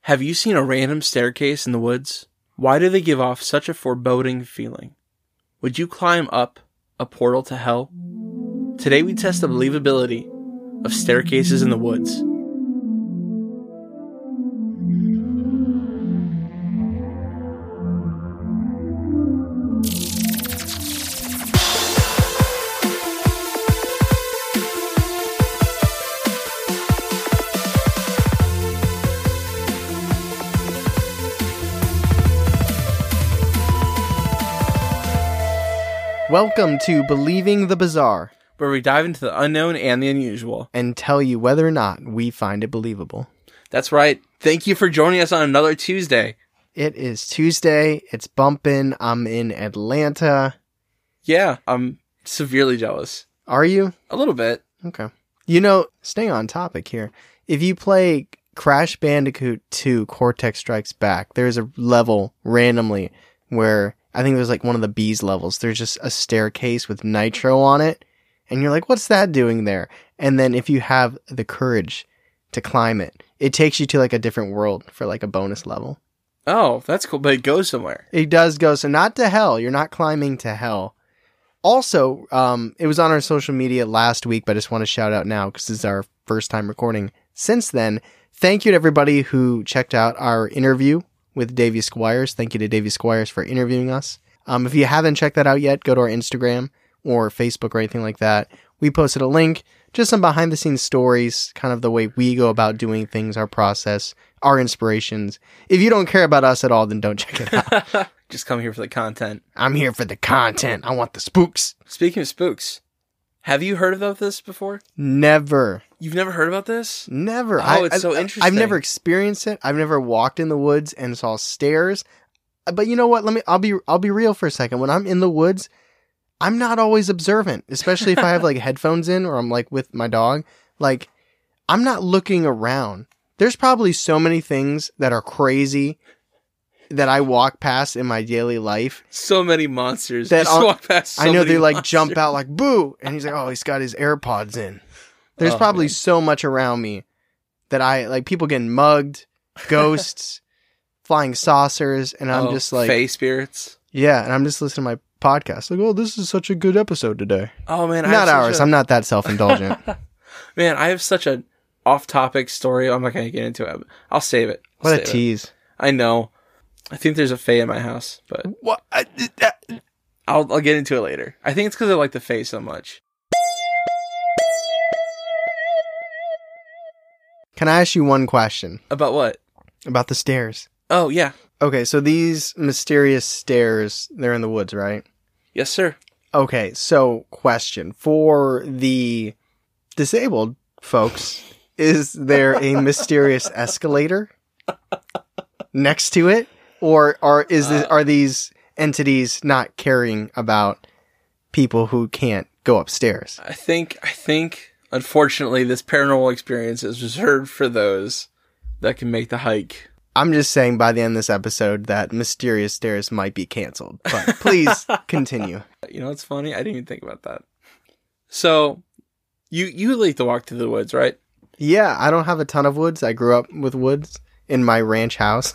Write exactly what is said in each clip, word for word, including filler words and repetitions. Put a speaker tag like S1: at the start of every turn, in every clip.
S1: Have you seen a random staircase in the woods? Why do they give off such a foreboding feeling? Would you climb up a portal to hell? Today we test the believability of staircases in the woods.
S2: Welcome to Believing the Bizarre,
S1: where we dive into the unknown and the unusual,
S2: and tell you whether or not we find it believable.
S1: That's right. Thank you for joining us on another Tuesday.
S2: It is Tuesday. It's bumping. I'm in Atlanta.
S1: Yeah, I'm severely jealous.
S2: Are you?
S1: A little bit.
S2: Okay. You know, staying on topic here, if you play Crash Bandicoot two Cortex Strikes Back, there's a level randomly where I think there's like one of the bees levels. There's just a staircase with nitro on it. And you're like, what's that doing there? And then if you have the courage to climb it, it takes you to like a different world for like a bonus level.
S1: Oh, that's cool. But it goes somewhere.
S2: It does go. So not to hell. You're not climbing to hell. Also, um, it was on our social media last week, but I just want to shout out now because this is our first time recording. Since then, thank you to everybody who checked out our interview with Davey Squires. Thank you to Davey Squires for interviewing us. Um, if you haven't checked that out yet, go to our Instagram or Facebook or anything like that. We posted a link, just some behind the scenes stories, kind of the way we go about doing things, our process, our inspirations. If you don't care about us at all, then don't check it out.
S1: Just come here for the content.
S2: I'm here for the content. I want the spooks.
S1: Speaking of spooks, have you heard about this before?
S2: Never.
S1: You've never heard about this?
S2: Never.
S1: Oh,
S2: I,
S1: it's so
S2: I,
S1: interesting.
S2: I've never experienced it. I've never walked in the woods and saw stairs. But you know what? Let me. I'll be. I'll be real for a second. When I'm in the woods, I'm not always observant, especially if I have like headphones in or I'm like with my dog. Like, I'm not looking around. There's probably so many things that are crazy that I walk past in my daily life.
S1: So many monsters.
S2: That
S1: Just
S2: I'll-
S1: walk past. So
S2: I know
S1: many
S2: they like
S1: monsters.
S2: jump out like boo, and he's like, oh, he's got his AirPods in. There's
S1: Oh,
S2: probably
S1: man.
S2: so much around me that I like people getting mugged, ghosts, flying saucers, and I'm
S1: Oh,
S2: just like,
S1: Fae spirits.
S2: yeah, and I'm just listening to my podcast. Like, oh, this is such a good episode today.
S1: Oh man, I
S2: Not
S1: have such
S2: ours.
S1: a-
S2: I'm not that self-indulgent.
S1: Man, I have such a off-topic story. I'm not gonna get into it. I'll save it. I'll
S2: What a
S1: save it.
S2: tease.
S1: I know. I think there's a Fae in my house, but
S2: What?
S1: I'll I'll get into it later. I think it's because I like the Fae so much.
S2: Can I ask you one question
S1: About what?
S2: about the stairs?
S1: Oh yeah.
S2: Okay, so these mysterious stairs, they're in the woods, right?
S1: Yes, sir.
S2: Okay, so question for the disabled folks, is there a mysterious escalator next to it, or are is this, are these entities not caring about people who can't go upstairs?
S1: I think I think unfortunately this paranormal experience is reserved for those that can make the hike.
S2: I'm just saying by the end of this episode that mysterious stairs might be canceled, but please continue.
S1: You know what's funny? I didn't even think about that. So, you you like to walk through the woods, right?
S2: Yeah, I don't have a ton of woods. I grew up with woods in my ranch house.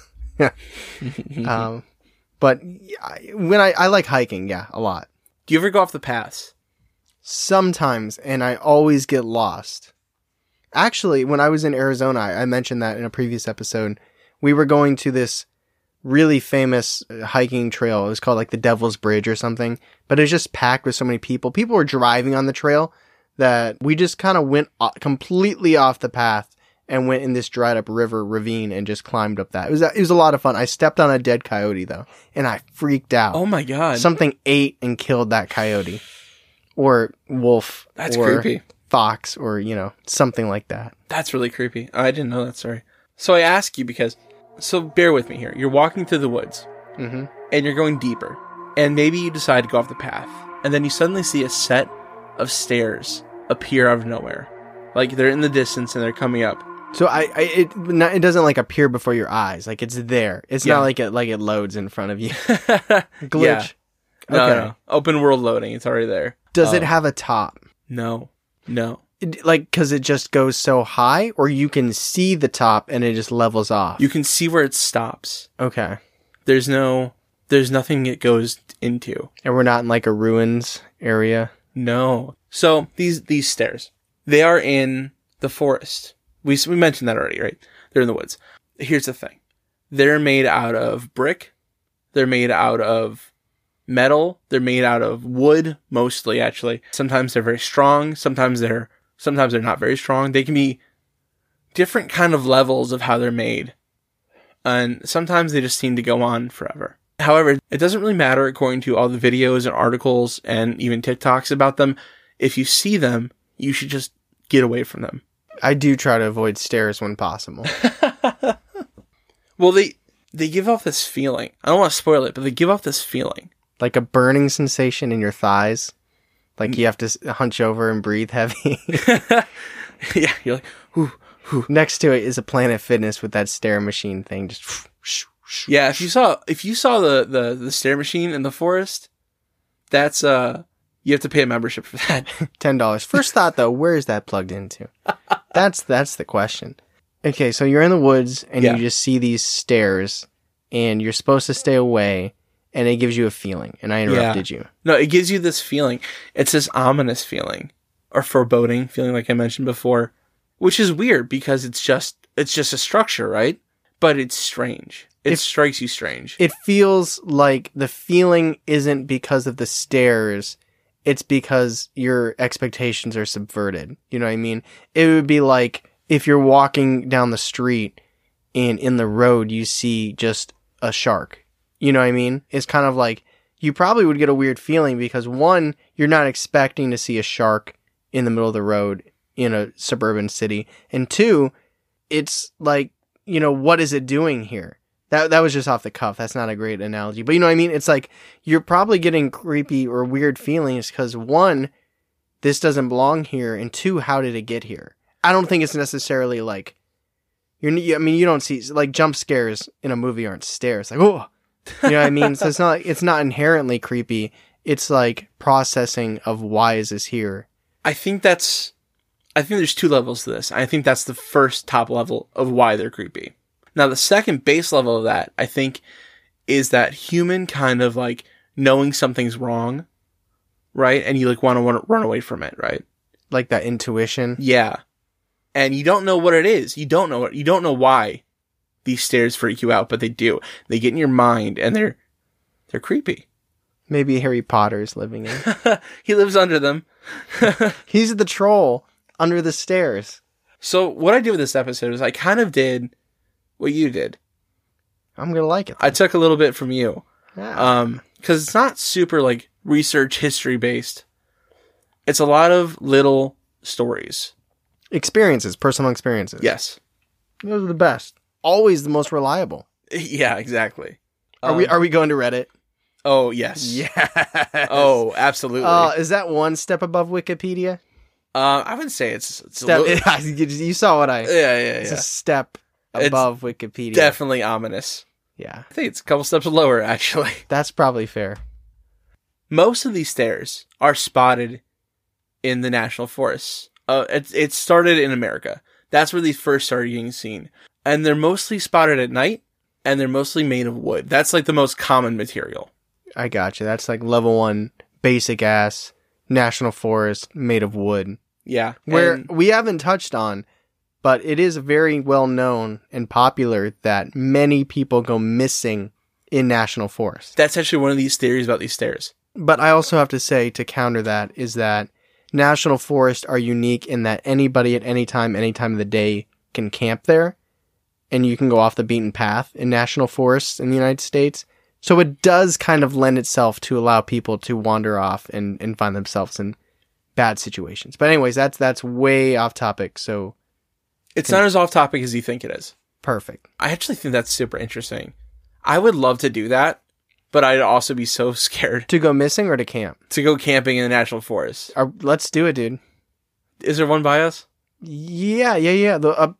S2: um, but I- when I, I like hiking, yeah, a lot.
S1: Do you ever go off the paths?
S2: Sometimes, and I always get lost. Actually, when I was in Arizona, I I mentioned that in a previous episode, we were going to this really famous uh, hiking trail. It was called like the Devil's Bridge or something, but it was just packed with so many people. People were driving on the trail that we just kind of went o- completely off the path and went in this dried up river ravine and just climbed up that. It was a, it was a lot of fun. I stepped on a dead coyote though, and I freaked out.
S1: Oh my god.
S2: Something ate and killed that coyote, or wolf,
S1: That's
S2: or
S1: creepy.
S2: fox, or you know, something like that.
S1: That's really creepy. I didn't know that story. So I ask you because, so bear with me here. You're walking through the woods,
S2: Mm-hmm.
S1: and you're going deeper, and maybe you decide to go off the path, and then you suddenly see a set of stairs appear out of nowhere, like they're in the distance and they're coming up.
S2: So I, I it not, it doesn't like appear before your eyes, like it's there. It's
S1: Yeah.
S2: not like it like it loads in front of you.
S1: Yeah.
S2: Glitch.
S1: No,
S2: Okay.
S1: no, open world loading. It's already there.
S2: Does it
S1: Um,
S2: have a top?
S1: No, no.
S2: It- like, because it just goes so high, or you can see the top and it just levels off?
S1: You can see where it stops.
S2: Okay.
S1: There's no, there's nothing it goes into.
S2: And we're not in like a ruins area?
S1: No. So these, these stairs, they are in the forest. We, we mentioned that already, right? They're in the woods. Here's the thing. They're made out of brick. They're made out of metal. They're made out of wood, mostly, actually. Sometimes they're very strong. Sometimes they're, sometimes they're not very strong. They can be different kind of levels of how they're made. And sometimes they just seem to go on forever. However, it doesn't really matter according to all the videos and articles and even TikToks about them. If you see them, you should just get away from them.
S2: I do try to avoid stairs when possible.
S1: Well, they they give off this feeling. I don't want to spoil it, but they give off this feeling.
S2: Like a burning sensation in your thighs. Like you have to s- hunch over and breathe heavy.
S1: Yeah, you're like, whew, whew.
S2: Next to it is a Planet Fitness with that stair machine thing. Just
S1: Yeah, if you saw if you saw the, the, the stair machine in the forest, that's uh you have to pay a membership for that.
S2: ten dollars. First thought though, where is that plugged into? That's that's the question. Okay, so you're in the woods and
S1: Yeah.
S2: you just see these stairs and you're supposed to stay away and it gives you a feeling and I interrupted you.
S1: No, it gives you this feeling. It's this ominous feeling or foreboding feeling, like I mentioned before, which is weird because it's just it's just a structure, right? But it's strange. It
S2: If-
S1: strikes you strange.
S2: It feels like the feeling isn't because of the stairs. It's because your expectations are subverted. You know what I mean? It would be like if you're walking down the street and in the road you see just a shark. You know what I mean? It's kind of like you probably would get a weird feeling because one, you're not expecting to see a shark in the middle of the road in a suburban city. And two, it's like, you know, what is it doing here? That that was just off the cuff. That's not a great analogy. But you know what I mean? It's like you're probably getting creepy or weird feelings because one, this doesn't belong here. And two, how did it get here? I don't think it's necessarily like, you're. I mean, you don't see, like jump scares in a movie aren't stairs. Like, oh, you know what I mean? So it's not, it's not inherently creepy. It's like processing of why is this here?
S1: I think that's I think there's two levels to this. I think that's the first top level of why they're creepy. Now, the second base level of that, I think, is that human kind of like knowing something's wrong, right? And you like want to want to run away from it, right?
S2: Like that intuition.
S1: Yeah. And you don't know what it is. You don't know it. You don't know why these stairs freak you out, but they do. They get in your mind and they're, they're creepy.
S2: Maybe Harry Potter's living in.
S1: He lives under them.
S2: He's the troll under the stairs.
S1: So what I did with this episode is I kind of did what you did.
S2: I'm going to like it.
S1: I took a little bit from you.
S2: Yeah.
S1: Um, cause it's not super like research history based. It's a lot of little stories.
S2: Experiences, personal experiences.
S1: Yes.
S2: Those are the best. Always the most reliable.
S1: Yeah, exactly.
S2: Are we are we going to Reddit?
S1: Oh, yes.
S2: Yeah.
S1: Oh, absolutely.
S2: Uh, is that one step above Wikipedia?
S1: Uh, I wouldn't say it's, it's
S2: Step,
S1: a little,
S2: you saw what I...
S1: yeah, yeah,
S2: It's
S1: yeah.
S2: a step
S1: It's
S2: above Wikipedia.
S1: Definitely ominous.
S2: Yeah.
S1: I think it's a couple steps lower, actually.
S2: That's probably fair.
S1: Most of these stairs are spotted in the national forests. Uh, it, it started in America. That's where these first started getting seen. And they're mostly spotted at night, and they're mostly made of wood. That's like the most common material.
S2: I gotcha. That's like level one, basic ass, national forest made of wood.
S1: Yeah.
S2: Where
S1: and
S2: we haven't touched on, but it is very well known and popular that many people go missing in national forests.
S1: that's actually one of these theories about these stairs.
S2: But I also have to say, to counter that, is that national forests are unique in that anybody at any time, any time of the day can camp there. And you can go off the beaten path in national forests in the United States. So it does kind of lend itself to allow people to wander off and, and find themselves in bad situations. But anyways, that's that's way off topic. So
S1: It's not as off topic as you think it is.
S2: perfect.
S1: I actually think that's super interesting. I would love to do that, but I'd also be so scared
S2: To go missing or to camp?
S1: to go camping in the national forest.
S2: Or, let's do it, dude.
S1: Is there one by us?
S2: Yeah, yeah, yeah. The uh,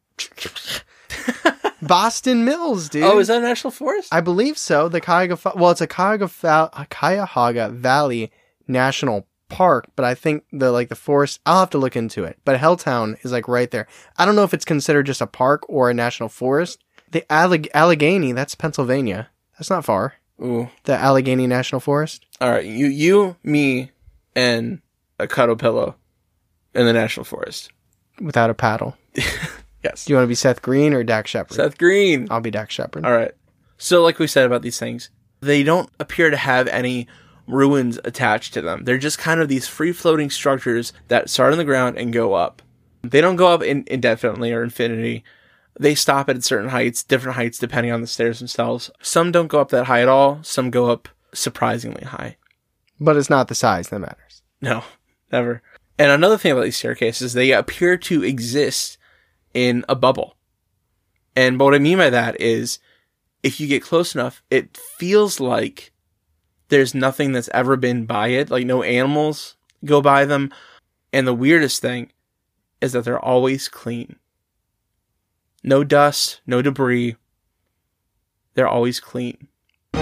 S2: Boston Mills, dude.
S1: Oh, is that a national forest?
S2: I believe so. The Cuyahoga, well, it's a Cuyahoga, Fa- a Cuyahoga Valley National park, but I think the like the forest, I'll have to look into it. But Helltown is like right there. I don't know if it's considered just a park or a national forest. The Alleg- Allegheny, that's Pennsylvania. That's not far.
S1: Ooh.
S2: The Allegheny National Forest.
S1: All right, you, you, me, and a cuddle pillow in the national forest.
S2: Without a paddle.
S1: Yes.
S2: Do you want to be Seth Green or Dak Shepard?
S1: Seth Green.
S2: I'll be Dak Shepard.
S1: All right. So like we said about these things, they don't appear to have any ruins attached to them. They're just kind of these free-floating structures that start on the ground and go up. They don't go up in, indefinitely or infinity. They stop at certain heights, different heights depending on the stairs themselves. Some don't go up that high at all. Some go up surprisingly high.
S2: But it's not the size that matters.
S1: No, never. And another thing about these staircases, they appear to exist in a bubble. And what I mean by that is, if you get close enough, it feels like there's nothing that's ever been by it. Like no animals go by them. And the weirdest thing is that they're always clean. No dust, no debris. They're always clean.
S2: So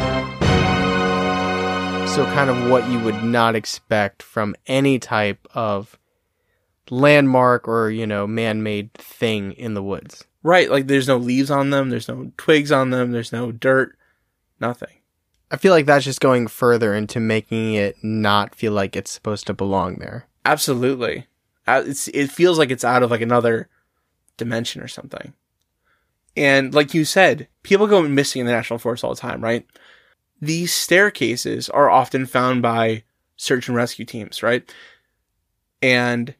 S2: kind of what you would not expect from any type of landmark or, you know, man-made thing in the woods.
S1: Right, like there's no leaves on them, there's no twigs on them, there's no dirt, nothing.
S2: I feel like that's just going further into making it not feel like it's supposed to belong there.
S1: Absolutely. It's, it feels like it's out of like another dimension or something. And like you said, people go missing in the National Forest all the time, right? These staircases are often found by search and rescue teams, right? And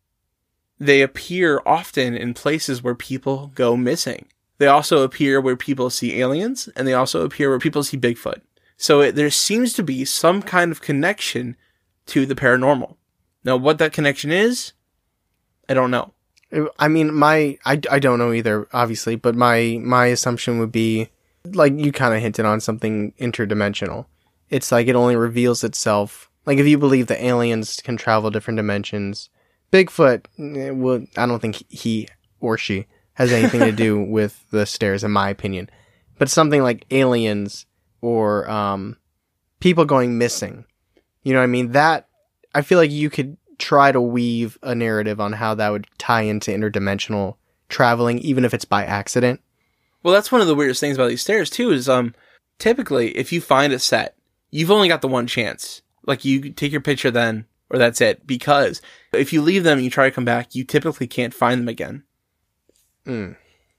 S1: they appear often in places where people go missing. They also appear where people see aliens, and they also appear where people see Bigfoot. So it, there seems to be some kind of connection to the paranormal. Now, what that connection is, I don't know.
S2: I mean, my I, I don't know either, obviously, but my my assumption would be, like you kind of hinted on, something interdimensional. It's like it only reveals itself. Like if you believe that aliens can travel different dimensions, Bigfoot, well, I don't think he or she has anything to do with the stairs, in my opinion. But something like aliens or um, people going missing, you know what I mean? That, I feel like you could try to weave a narrative on how that would tie into interdimensional traveling, even if it's by accident.
S1: Well, that's one of the weirdest things about these stairs, too, is um, typically, if you find a set, you've only got the one chance. Like, you take your picture then, or that's it. Because if you leave them and you try to come back, you typically can't find them again.
S2: Mm.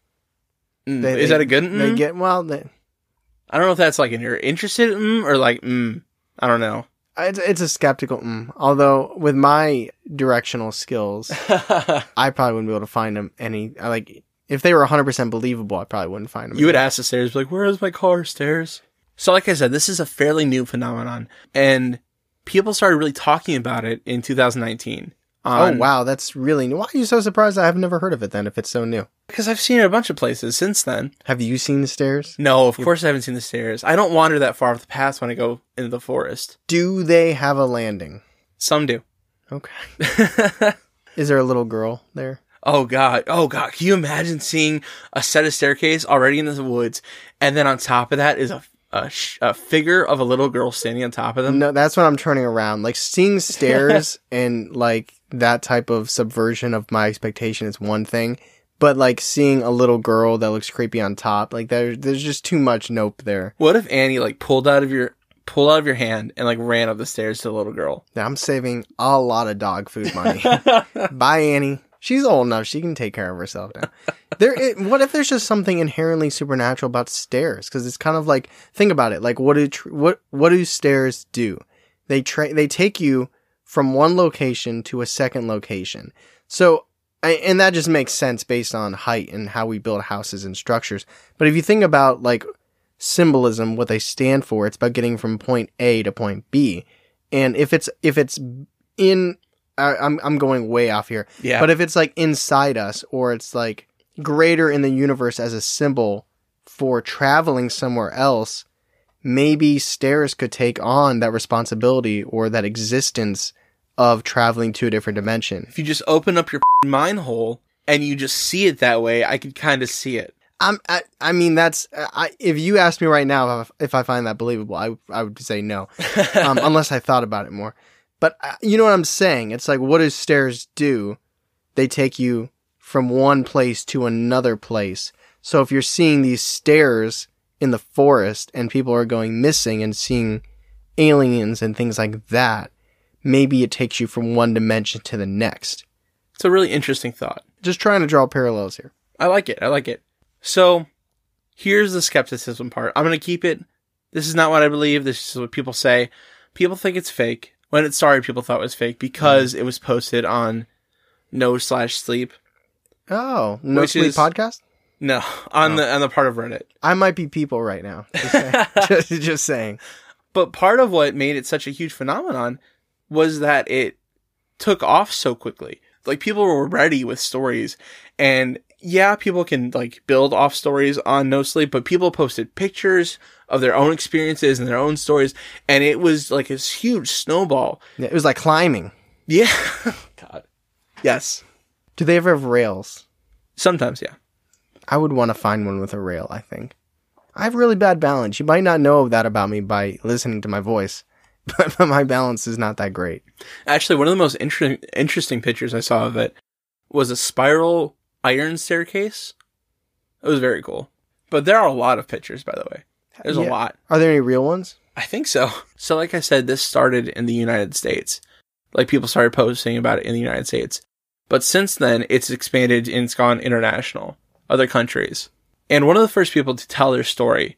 S1: Mm.
S2: They,
S1: Is
S2: they,
S1: that a good mm?
S2: They get, well, they,
S1: I don't know if that's like, you're interested in mm, or like, mm, I don't know.
S2: It's, it's a skeptical mm. Although, with my directional skills, I probably wouldn't be able to find them any, like, if they were one hundred percent believable, I probably wouldn't find them.
S1: You would ask the stairs, like, where is my car, stairs? So like I said, this is a fairly new phenomenon, and people started really talking about it in two thousand nineteen. On,
S2: oh, wow, that's really new. Why are you so surprised I have never heard of it then, if it's so new?
S1: Because I've seen it a bunch of places since then.
S2: Have you seen the stairs?
S1: No, of course I haven't seen the stairs. I don't wander that far off the path when I go into the forest.
S2: Do they have a landing?
S1: Some do.
S2: Okay. Is there a little girl there?
S1: Oh, God. Oh, God. Can you imagine seeing a set of staircase already in the woods, and then on top of that is a A, sh- a figure of a little girl standing on top of them?
S2: No, that's when I'm turning around. Like, seeing stairs and, like, that type of subversion of my expectation is one thing. But, like, seeing a little girl that looks creepy on top, like, there, there's just too much nope there.
S1: What if Annie, like, pulled out of your pulled out of your hand and, like, ran up the stairs to the little girl?
S2: Now, I'm saving a lot of dog food money. Bye, Annie. She's old enough. She can take care of herself now. There, it, what if there's just something inherently supernatural about stairs? Because it's kind of like, think about it. Like, what do tr- what what do stairs do? They tra- they take you from one location to a second location. So, and that just makes sense based on height and how we build houses and structures. But if you think about like symbolism, what they stand for, it's about getting from point A to point B. And if it's if it's in I, I'm I'm going way off here.
S1: Yeah.
S2: But if it's like inside us, or it's like greater in the universe as a symbol for traveling somewhere else, maybe stairs could take on that responsibility or that existence of traveling to a different dimension.
S1: If you just open up your mind hole and you just see it that way, I could kind of see it.
S2: I'm, I, I mean, that's, I, if you ask me right now if, if I find that believable, I, I would say no, um, unless I thought about it more. But uh, you know what I'm saying? It's like, what do stairs do? They take you from one place to another place. So if you're seeing these stairs in the forest and people are going missing and seeing aliens and things like that, maybe it takes you from one dimension to the next.
S1: It's a really interesting thought.
S2: Just trying to draw parallels here.
S1: I like it. I like it. So here's the skepticism part. I'm going to keep it. This is not what I believe. This is what people say. People think it's fake. When it started, people thought it was fake because mm. it was posted on No Slash Sleep.
S2: Oh, No Sleep is, podcast?
S1: No, on
S2: oh.
S1: the on the part of Reddit.
S2: I might be people right now. Just saying. just, just saying.
S1: But part of what made it such a huge phenomenon was that it took off so quickly. Like, people were ready with stories, and yeah, people can like build off stories on No Sleep, but people posted pictures of their own experiences and their own stories, and it was like this huge snowball.
S2: Yeah, it was like climbing.
S1: Yeah. God. Yes.
S2: Do they ever have rails?
S1: Sometimes, yeah.
S2: I would want to find one with a rail, I think. I have really bad balance. You might not know that about me by listening to my voice, but my balance is not that great.
S1: Actually, one of the most inter- interesting pictures I saw of it was a spiral iron staircase. It was very cool. But there are a lot of pictures, by the way. There's yeah. a lot.
S2: Are there any real ones?
S1: I think so. So like I said, this started in the United States. Like, people started posting about it in the United States. But since then, it's expanded and it's gone international. Other countries. And one of the first people to tell their story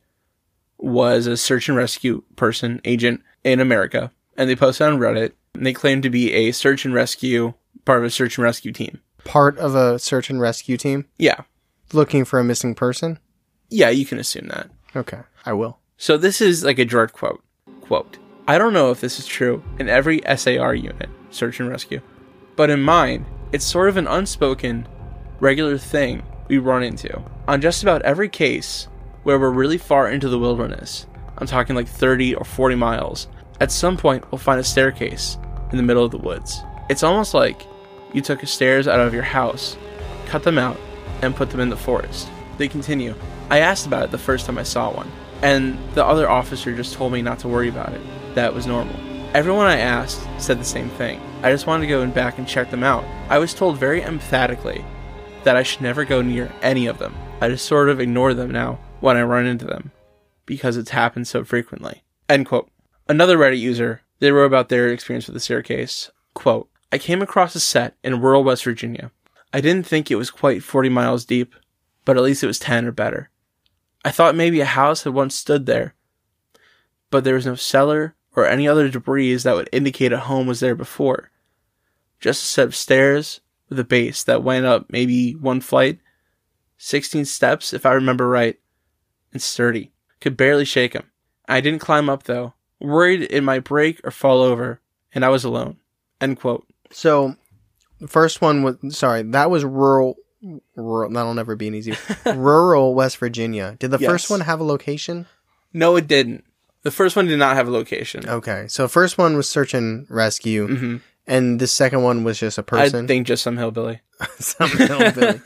S1: was a search and rescue person, agent in America. And they posted on Reddit. And they claimed to be a search and rescue, part of a search and rescue team.
S2: Part of a search and rescue team?
S1: Yeah.
S2: Looking for a missing person?
S1: Yeah, you can assume that.
S2: Okay, I will.
S1: So this is like a direct quote. Quote, I don't know if this is true in every S A R unit, search and rescue, but in mine, it's sort of an unspoken, regular thing we run into. On just about every case where we're really far into the wilderness, I'm talking like thirty or forty miles, at some point we'll find a staircase in the middle of the woods. It's almost like you took stairs out of your house, cut them out, and put them in the forest. They continue. I asked about it the first time I saw one, and the other officer just told me not to worry about it. That was normal. Everyone I asked said the same thing. I just wanted to go back and check them out. I was told very emphatically that I should never go near any of them. I just sort of ignore them now when I run into them, because it's happened so frequently. End quote. Another Reddit user, they wrote about their experience with the staircase. Quote, I came across a set in rural West Virginia. I didn't think it was quite forty miles deep, but at least it was ten or better. I thought maybe a house had once stood there, but there was no cellar or any other debris that would indicate a home was there before. Just a set of stairs with a base that went up maybe one flight, sixteen steps if I remember right, and sturdy. Could barely shake them. I didn't climb up though, worried it might break or fall over, and I was alone. End quote.
S2: So, the first one was, sorry, that was rural, rural that'll never be an easy, rural West Virginia. Did the yes. first one have a location?
S1: No, it didn't. The first one did not have a location.
S2: Okay, so first one was search and rescue, mm-hmm. and the second one was just a person?
S1: I think just some hillbilly.
S2: some hillbilly.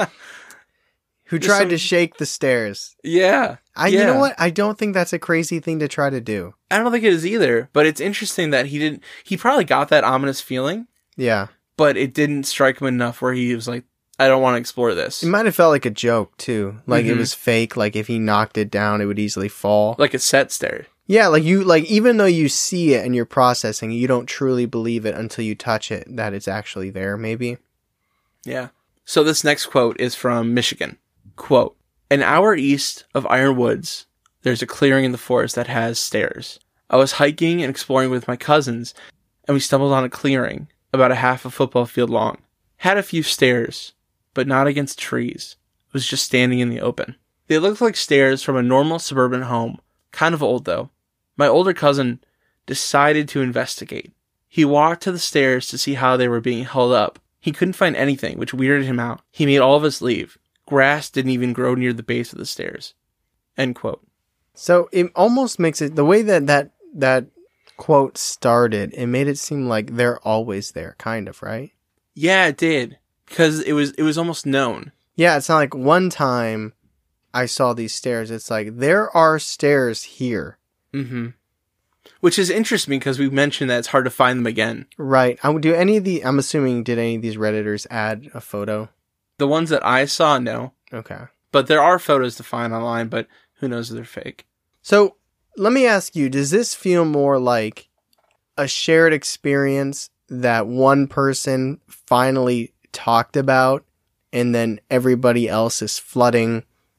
S2: Who just tried some... to shake the stairs.
S1: Yeah.
S2: I,
S1: yeah.
S2: You know what? I don't think that's a crazy thing to try to do.
S1: I don't think it is either, but it's interesting that he didn't, he probably got that ominous feeling.
S2: Yeah.
S1: But it didn't strike him enough where he was like, I don't want to explore this.
S2: It might have felt like a joke, too. Like, mm-hmm. it was fake. Like, if he knocked it down, it would easily fall.
S1: Like a set stair.
S2: Yeah, like, you, like, even though you see it and you're processing, you don't truly believe it until you touch it, that it's actually there, maybe.
S1: Yeah. So this next quote is from Michigan. Quote, an hour east of Iron Woods, there's a clearing in the forest that has stairs. I was hiking and exploring with my cousins, and we stumbled on a clearing about a half a football field long. Had a few stairs, but not against trees. It was just standing in the open. They looked like stairs from a normal suburban home, kind of old though. My older cousin decided to investigate. He walked to the stairs to see how they were being held up. He couldn't find anything, which weirded him out. He made all of us leave. Grass didn't even grow near the base of the stairs. End quote.
S2: So it almost makes it, the way that that, that quote started, it made it seem like they're always there, kind of, right?
S1: Yeah, it did. Because it was, it was almost known.
S2: Yeah, it's not like one time I saw these stairs. It's like, there are stairs here.
S1: Mm-hmm. Which is interesting because we mentioned that it's hard to find them again.
S2: Right. I would do any of the, I'm assuming, did any of these Redditors add a photo?
S1: The ones that I saw, no.
S2: Okay.
S1: But there are photos to find online, but who knows if they're fake.
S2: So let me ask you, does this feel more like a shared experience that one person finally talked about and then everybody else is flooding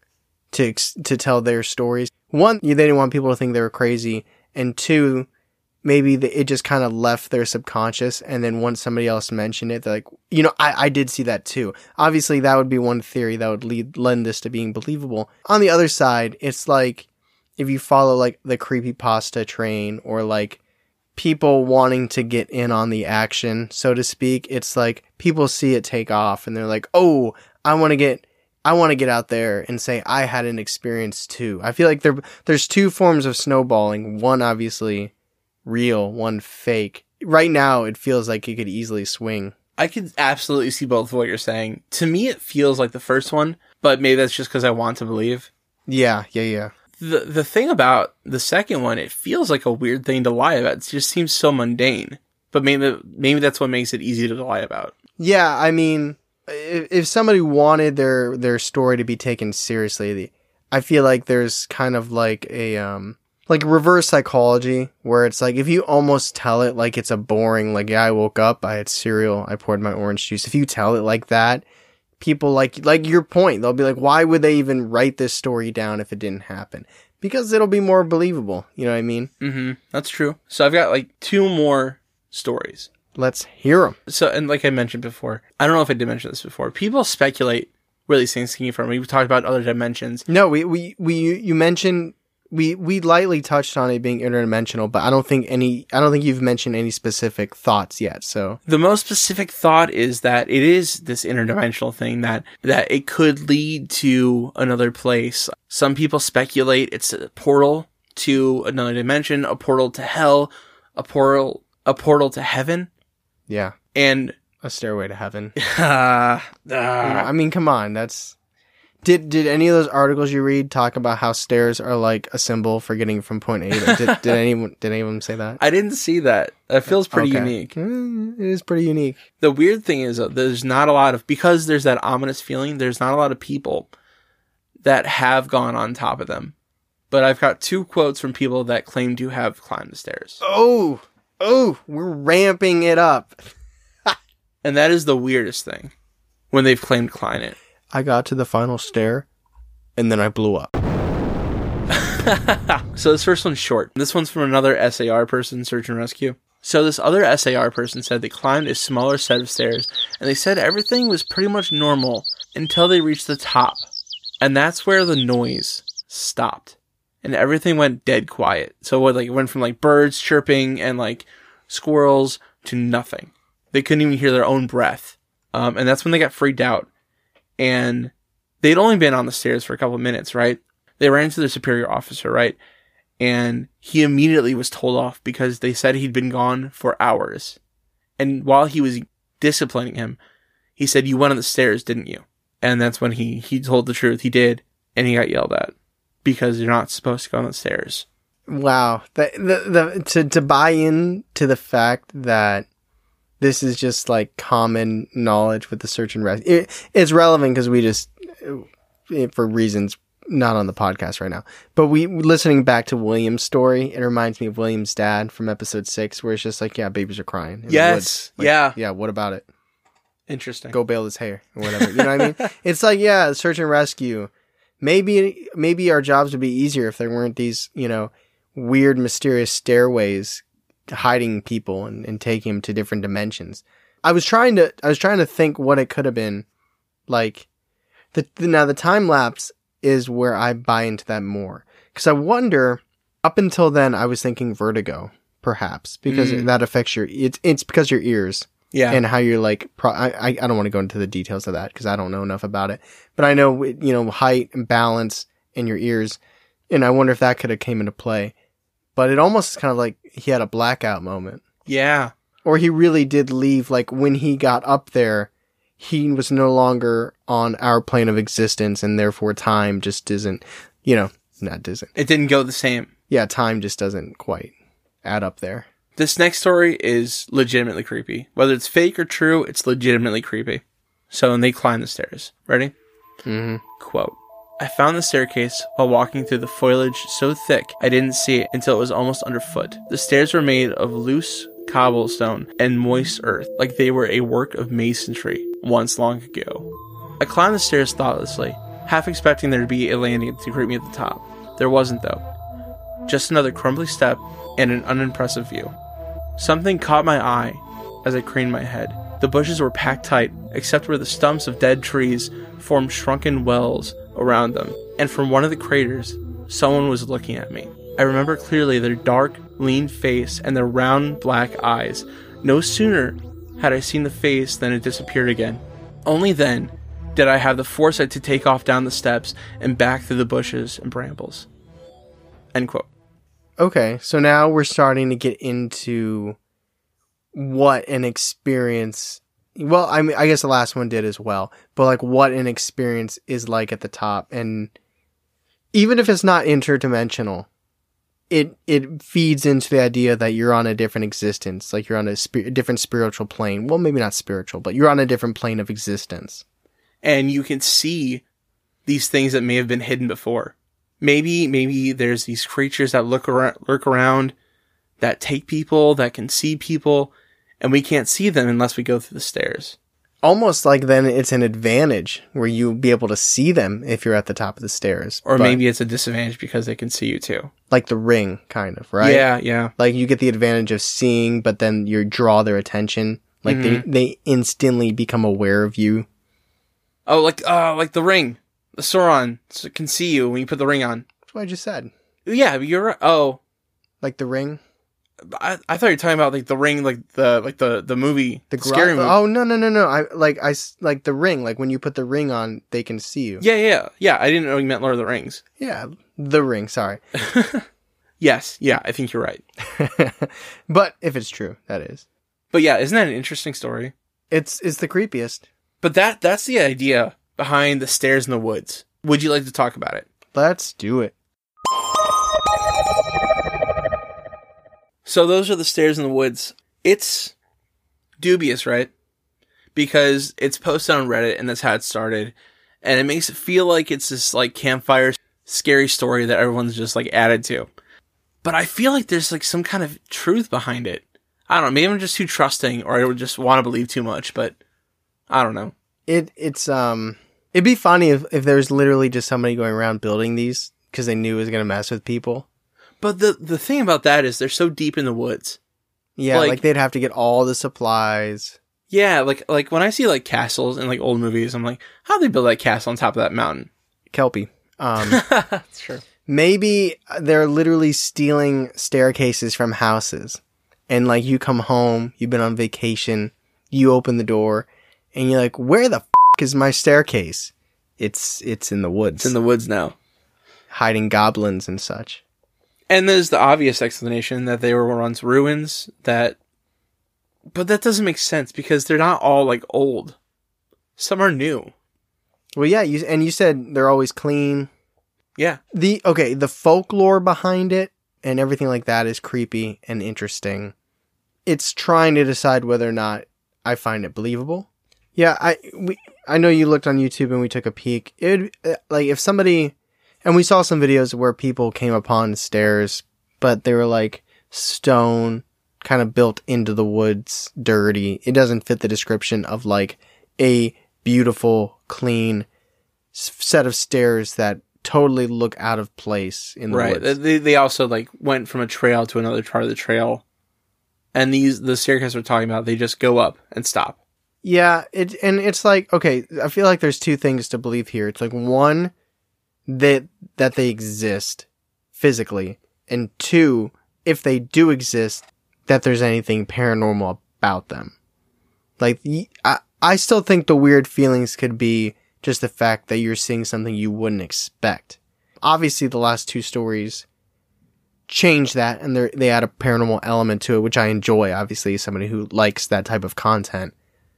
S2: to to tell their stories? One, they didn't want people to think they were crazy. And two, maybe the, it just kind of left their subconscious. And then once somebody else mentioned it, they're like, you know, I, I did see that too. Obviously, that would be one theory that would lead lend this to being believable. On the other side, it's like if you follow like the creepypasta train or like people wanting to get in on the action, so to speak, it's like people see it take off and they're like, oh, I want to get... I want to get out there and say I had an experience too. I feel like there there's two forms of snowballing. One obviously real, one fake. Right now, it feels like it could easily swing.
S1: I could absolutely see both of what you're saying. To me, it feels like the first one, but maybe that's just because I want to believe.
S2: Yeah, yeah, yeah.
S1: The the thing about the second one, it feels like a weird thing to lie about. It just seems so mundane. But maybe maybe that's what makes it easy to lie about.
S2: Yeah, I mean... if somebody wanted their their story to be taken seriously, I feel like there's kind of like a um like reverse psychology where it's like if you almost tell it like it's a boring like yeah I woke up, I had cereal, I poured my orange juice. If you tell it like that, people like like your point, they'll be like, why would they even write this story down if it didn't happen? Because it'll be more believable. You know what I mean?
S1: Mm-hmm. That's true. So I've got like two more stories.
S2: Let's hear them.
S1: So, and like I mentioned before, I don't know if I did mention this before. People speculate where these things came from. We've talked about other dimensions.
S2: No, we we we you mentioned we we lightly touched on it being interdimensional, but I don't think any I don't think you've mentioned any specific thoughts yet. So
S1: the most specific thought is that it is this interdimensional thing that that it could lead to another place. Some people speculate it's a portal to another dimension, a portal to hell, a portal a portal to heaven.
S2: Yeah.
S1: And
S2: a stairway to heaven.
S1: uh, uh,
S2: I mean, come on. That's did did any of those articles you read talk about how stairs are like a symbol for getting from point A to did, did anyone did anyone say that?
S1: I didn't see that. That feels pretty
S2: okay.
S1: unique.
S2: Mm, it is pretty unique.
S1: The weird thing is though, there's not a lot of because there's that ominous feeling, there's not a lot of people that have gone on top of them. But I've got two quotes from people that claim to have climbed the stairs.
S2: Oh, oh, we're ramping it up.
S1: And that is the weirdest thing when they've claimed to climb it.
S2: I got to the final stair and then I blew up.
S1: So this first one's short. This one's from another S A R person, search and rescue. So this other S A R person said they climbed a smaller set of stairs and they said everything was pretty much normal until they reached the top. And that's where the noise stopped. And everything went dead quiet. So what, like, it went from like birds chirping and like squirrels to nothing. They couldn't even hear their own breath. Um, and that's when they got freaked out. And they'd only been on the stairs for a couple of minutes, right? They ran into their superior officer, right? And he immediately was told off because they said he'd been gone for hours. And while he was disciplining him, he said, "You went on the stairs, didn't you?" And that's when he, he told the truth. He did. And he got yelled at because you're not supposed to go on the stairs.
S2: Wow. The, the, the, to, to buy in to the fact that this is just like common knowledge with the search and rescue. It, it's relevant because we just, it, for reasons not on the podcast right now, but we listening back to William's story, it reminds me of William's dad from episode six, where it's just like, yeah, babies are crying. in the
S1: Yes.
S2: woods. Like,
S1: Yeah.
S2: Yeah. What about it?
S1: Interesting.
S2: Go bail his hair or whatever. You know what I mean? It's like, yeah, search and rescue. Maybe, maybe our jobs would be easier if there weren't these, you know, weird, mysterious stairways hiding people and, and taking them to different dimensions. I was trying to, I was trying to think what it could have been like. The, the now the time lapse is where I buy into that more, because I wonder. Up until then, I was thinking vertigo, perhaps, because
S1: Mm.
S2: that affects your. It's it's because your ears.
S1: Yeah.
S2: And how you're like, pro- I, I don't want to go into the details of that because I don't know enough about it. But I know, you know, height and balance in your ears. And I wonder if that could have came into play. But it almost is kind of like he had a blackout moment.
S1: Yeah.
S2: Or he really did leave, like when he got up there, he was no longer on our plane of existence and therefore time just isn't, you know, not doesn't.
S1: It didn't go the same.
S2: Yeah, time just doesn't quite add up there.
S1: This next story is legitimately creepy. Whether it's fake or true, it's legitimately creepy. So, and they climb the stairs. Ready?
S2: Mm-hmm.
S1: Quote, I found the staircase while walking through the foliage so thick I didn't see it until it was almost underfoot. The stairs were made of loose cobblestone and moist earth, like they were a work of masonry once long ago. I climbed the stairs thoughtlessly, half expecting there to be a landing to greet me at the top. There wasn't, though. Just another crumbly step and an unimpressive view. Something caught my eye as I craned my head. The bushes were packed tight, except where the stumps of dead trees formed shrunken wells around them, and from one of the craters, someone was looking at me. I remember clearly their dark, lean face and their round, black eyes. No sooner had I seen the face than it disappeared again. Only then did I have the foresight to take off down the steps and back through the bushes and brambles. End quote.
S2: Okay, so now we're starting to get into what an experience... Well, I mean, I guess the last one did as well, but like what an experience is like at the top. And even if it's not interdimensional, it it feeds into the idea that you're on a different existence, like you're on a, sp- a different spiritual plane. Well, maybe not spiritual, but you're on a different plane of existence.
S1: And you can see these things that may have been hidden before. Maybe, maybe there's these creatures that look around, lurk around, that take people, that can see people, and we can't see them unless we go through the stairs.
S2: Almost like then it's an advantage where you'll be able to see them if you're at the top of the stairs.
S1: Or
S2: but
S1: maybe it's a disadvantage because they can see you too.
S2: like the Ring, kind of, right?
S1: Yeah, yeah.
S2: Like you get the advantage of seeing, but then you draw their attention. Like
S1: Mm-hmm.
S2: they, they instantly become aware of you.
S1: Oh, like uh, like the ring. The Sauron so it can see you when you put the ring on.
S2: That's what I just said.
S1: Yeah, you're right. Oh,
S2: Like the Ring.
S1: I, I thought you were talking about like the ring, like the like the, the movie,
S2: The
S1: the scary
S2: gra-
S1: movie.
S2: Oh, no, no, no, no. I like, I, s- like the Ring. Like when you put the ring on, they can see you.
S1: Yeah, yeah, yeah. I didn't know you meant Lord of the Rings.
S2: Yeah. The Ring, sorry.
S1: Yes, yeah, I think you're right.
S2: But if it's true, that is.
S1: But yeah, isn't that an interesting story?
S2: It's, it's the creepiest.
S1: But that that's the idea behind the stairs in the woods. Would you like to talk about it?
S2: Let's do it.
S1: So those are the stairs in the woods. It's dubious, right? Because it's posted on Reddit and that's how it started. And it makes it feel like it's this like campfire scary story that everyone's just like added to. But I feel like there's like some kind of truth behind it. I don't know. Maybe I'm just too trusting or I would just want to believe too much, but I don't know.
S2: It, it's, um, it'd be funny if, if there was literally just somebody going around building these because they knew it was going to mess with people.
S1: But the the thing about that is they're so deep in the woods.
S2: Yeah,
S1: Like-
S2: like, they'd have to get all the supplies.
S1: Yeah, like like when I see like castles in like old movies, I'm like, how'd they build that castle on top of that mountain?
S2: Kelpie. Um,
S1: That's true.
S2: maybe they're literally stealing staircases from houses. And like you come home, you've been on vacation, you open the door, and you're like, where the f*** is my staircase? It's it's in the woods.
S1: It's in the woods now.
S2: hiding goblins and such.
S1: And there's the obvious explanation that they were once ruins, that... But that doesn't make sense, because they're not all, like, old. Some are new.
S2: Well, yeah, you and you said they're always clean.
S1: Yeah.
S2: The okay, the folklore behind it and everything like that is creepy and interesting. It's trying to decide whether or not I find it believable. Yeah, I we I know you looked on YouTube and we took a peek. It like if somebody and we saw some videos where people came upon stairs, but they were like stone, kind of built into the woods, dirty. It doesn't fit the description of like a beautiful, clean s- set of stairs that totally look out of place in the
S1: Right.
S2: woods.
S1: They, they also, like, went from a trail to another part of the trail. And these, the staircase we're talking about, they just go up and stop.
S2: Yeah, it and it's like, okay, I feel like there's two things to believe here. It's like one, that that they exist physically, and two, if they do exist, that there's anything paranormal about them. Like, y- I, I still think the weird feelings could be just the fact that you're seeing something you wouldn't expect. Obviously, the last two stories change that, and they they add a paranormal element to it, which I enjoy, obviously, as somebody who likes that type of content.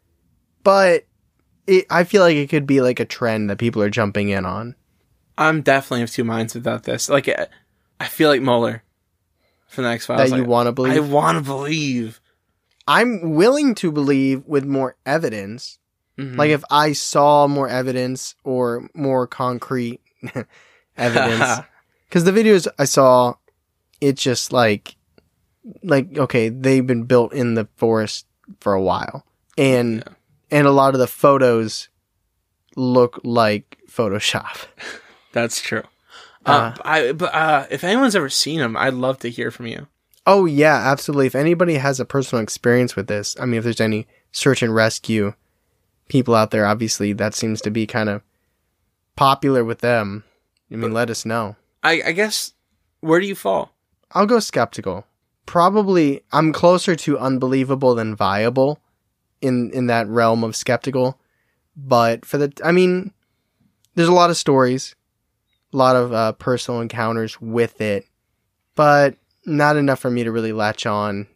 S2: But it, I feel like it could be like a trend that people are jumping in on.
S1: I'm definitely of two minds about this. Like, I feel like Mueller. from the X-Files.
S2: That you
S1: I-
S2: want to believe?
S1: I want to believe.
S2: I'm willing to believe with more evidence.
S1: Mhm.
S2: Like if I saw more evidence or more concrete evidence. Because the videos I saw, it's just like, like, okay, they've been built in the forest for a while. And,
S1: Yeah.
S2: and a lot of the photos look like Photoshop.
S1: That's true. Uh,
S2: Uh,
S1: I, but uh, if anyone's ever seen them, I'd love to hear from you.
S2: Oh, yeah, absolutely. If anybody has a personal experience with this, I mean, if there's any search and rescue people out there, obviously that seems to be kind of popular with them. I mean, let us know.
S1: I, I guess, where do you fall?
S2: I'll go skeptical. Probably, I'm closer to unbelievable than viable in, in that realm of skeptical. But for the, I mean, there's a lot of stories, a lot of uh, personal encounters with it, but not enough for me to really latch on.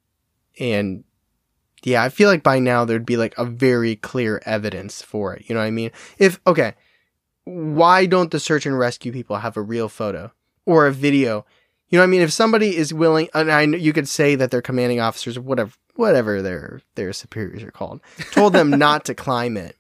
S2: And yeah, I feel like by now there'd be like a very clear evidence for it. You know what I mean? If, okay, why don't the search and rescue people have a real photo or a video? You know what I mean? If somebody is willing, and I know you could say that their commanding officers or whatever, whatever their, their superiors are called, told them not to climb it.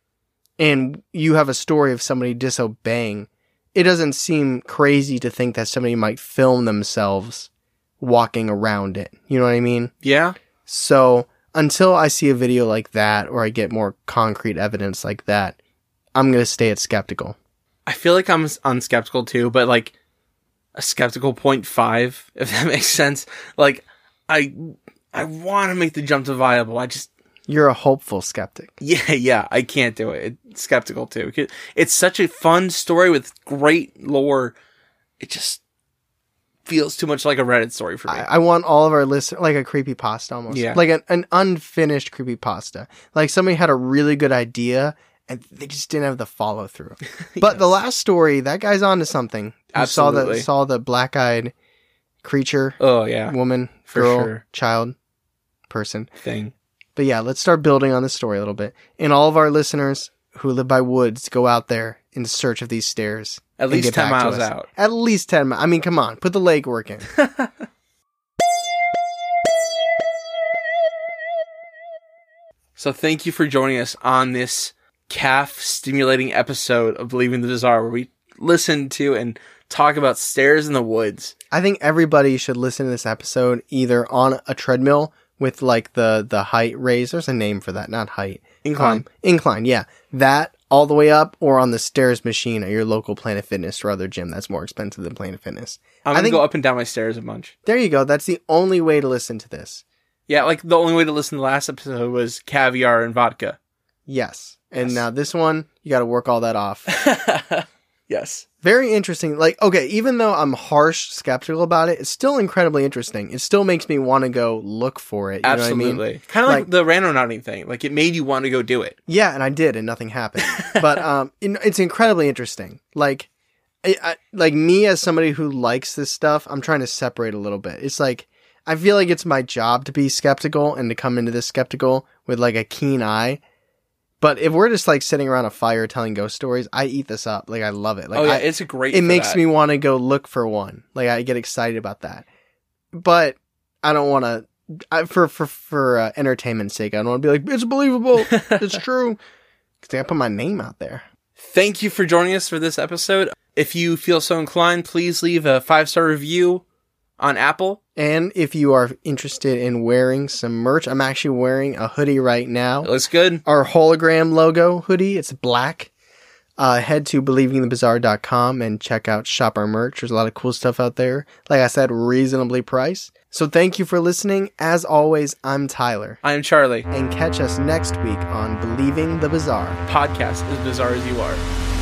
S2: And you have a story of somebody disobeying. It doesn't seem crazy to think that somebody might film themselves walking around it. You know what I mean?
S1: Yeah?
S2: So until I see a video like that or I get more concrete evidence like that, I'm going to stay at skeptical.
S1: I feel like I'm unskeptical too, but like a skeptical point five, if that makes sense. Like, I I want to make the jump to viable. I just,
S2: You're a hopeful skeptic.
S1: yeah, yeah, I can't do it. It's skeptical too. It's such a fun story with great lore. It just feels too much like a Reddit story for me.
S2: I, I want all of our listeners, like a creepypasta almost.
S1: Yeah.
S2: Like an, an unfinished creepypasta. Like somebody had a really good idea and they just didn't have the follow through. But the last story, that guy's onto something. You saw the,
S1: Absolutely.
S2: saw the black-eyed creature,
S1: Oh, yeah.
S2: woman,
S1: For
S2: girl,
S1: sure.
S2: child, person.
S1: Thing.
S2: But yeah, let's start building on the story a little bit. And all of our listeners who live by woods, go out there in search of these stairs.
S1: At
S2: and
S1: least
S2: get
S1: ten
S2: back to
S1: miles
S2: us.
S1: out.
S2: At least ten miles. I mean, come on. Put the legwork in.
S1: So thank you for joining us on this calf-stimulating episode of Believing the Bizarre, where we listen to and talk about stairs in the woods.
S2: I think everybody should listen to this episode either on a treadmill with like the, the height raised. There's a name for that, not height.
S1: Incline.
S2: Um, incline, yeah. That all the way up or on the stairs machine at your local Planet Fitness or other gym. That's more expensive than Planet Fitness.
S1: I'm
S2: I
S1: going to
S2: think-
S1: go up and down my stairs a bunch.
S2: There you go. That's the only way to listen to this.
S1: Yeah, like the only way to listen to the last episode was caviar and vodka.
S2: Yes. And
S1: Yes.
S2: now this one, you got to work all that off.
S1: Yes.
S2: Very interesting. Like, okay, even though I'm harsh skeptical about it, it's still incredibly interesting. It still makes me want to go look for it. You know what I mean?
S1: Absolutely. Kind of like,
S2: Like-
S1: the randonauting thing. Like, it made you want to go do it.
S2: Yeah, and I did, and nothing happened. But um, it- it's incredibly interesting. Like, I, I, like me as somebody who likes this stuff, I'm trying to separate a little bit. It's like I feel like it's my job to be skeptical and to come into this skeptical with like a keen eye. But if we're just like sitting around a fire telling ghost stories, I eat this up. Like I love it. Like
S1: oh, yeah,
S2: I,
S1: it's a great
S2: it
S1: for
S2: makes
S1: that.
S2: me want to go look for one. Like I get excited about that. But I don't want to, for for for uh, entertainment's sake, I don't want to be like it's believable, it's true, because I put my name out there.
S1: Thank you for joining us for this episode. If you feel so inclined, please leave a five-star review on Apple.
S2: And if you are interested in wearing some merch, I'm actually wearing a hoodie right now.
S1: It looks good.
S2: Our hologram logo hoodie. It's black. Uh, head to believing the bizarre dot com and check out shop our merch. There's a lot of cool stuff out there. Like I said, reasonably priced. So thank you for listening. As always, I'm Tyler.
S1: I am Charlie.
S2: And catch us next week on Believing the Bizarre.
S1: Podcast as bizarre as you are.